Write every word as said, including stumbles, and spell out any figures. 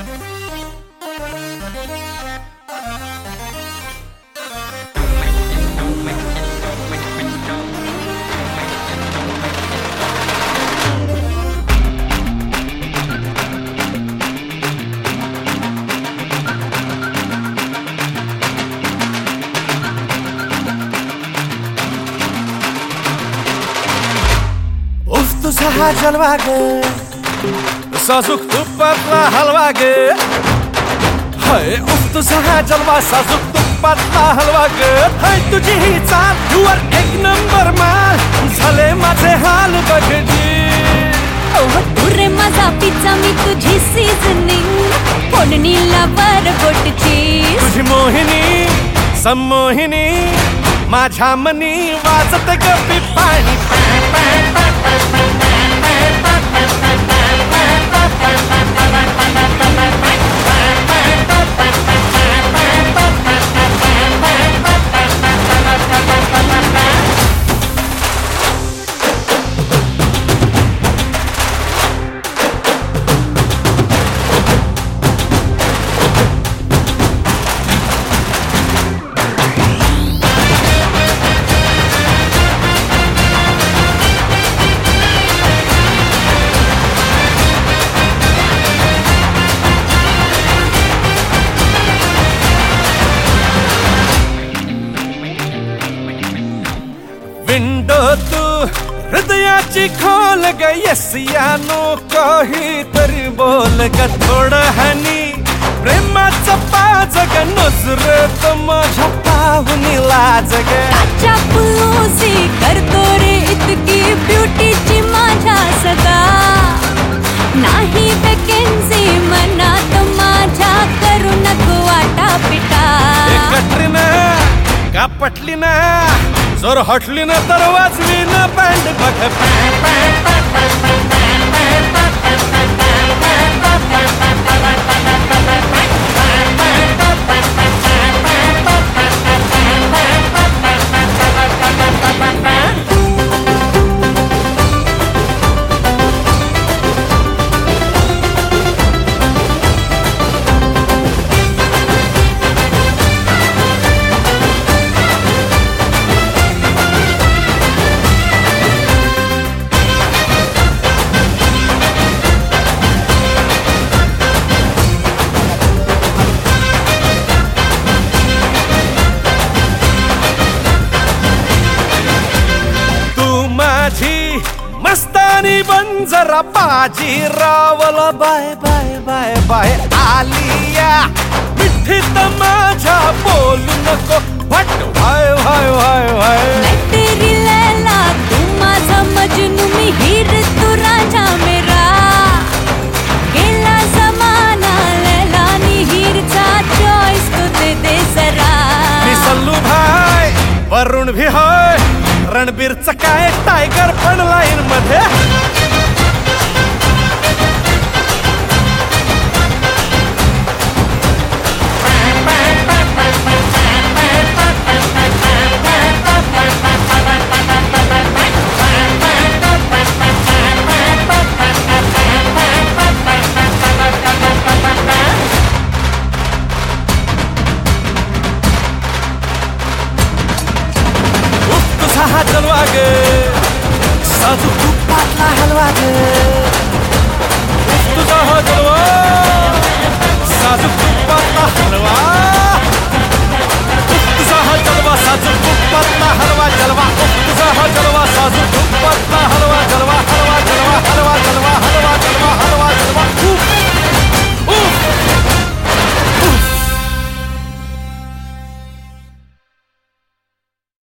तुझा हा जलवा ग साजूक तुपातला हलवा ग हाय उफ तुझा हा जलवा साजूक तुपातला हलवा ग हाय तुझी ही चाल युवर एक नंबर माल झाले माझे हाल बघजी ओह तू रे माझा पिझ्झा मी तुझी सीझनिंग फोडणीला बरगोटची तुझी मोहिनी सम्मोहिनी माझ्या मनी वाजत गप्पी पाणी विंडो तू हृदयाची खोल ग यसिया नो काहीतरी बोल ग थोडं हनी प्रेमाचं पाज ग नजरेत माझ्या पाहुनी लाज ग काच्या फुलोसी करतो रे इतकी ब्युटीची माझ्या सदा नाही वॅकेन्सी मनात माझ्या करू नको वाटा पिटा कटरीना का पटली ना जर हटली ना तर वाजवी ना बँड बघ मस्तानी बंजरा बाजी रावला बाय बाय बाय बाय आलिया मिठीत माझ्या बोलू नको भट वाय वाय वाय वाय तेरी लैला तू माझा मजनू मी हीर तू राजा मेरा गेला जमाना लैला नी हीरचा चॉइस तू दे दे जरा मी सल्लू भाई वरुण भी होय रणबीरचं काय टाय